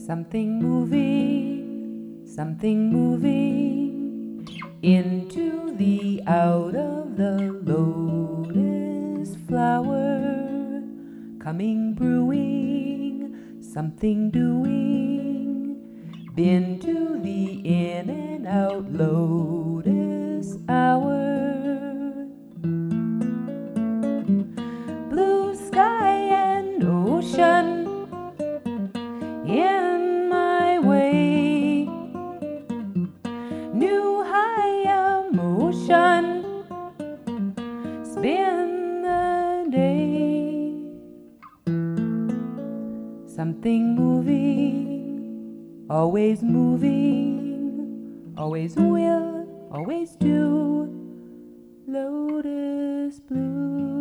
something moving into the out of the lotus flower, coming brewing, something doing, been to the in and out lotus hour. Blue sky and ocean in my way, new high emotion, spin the day. Something moving, always moving, always will, always do, lotus blue.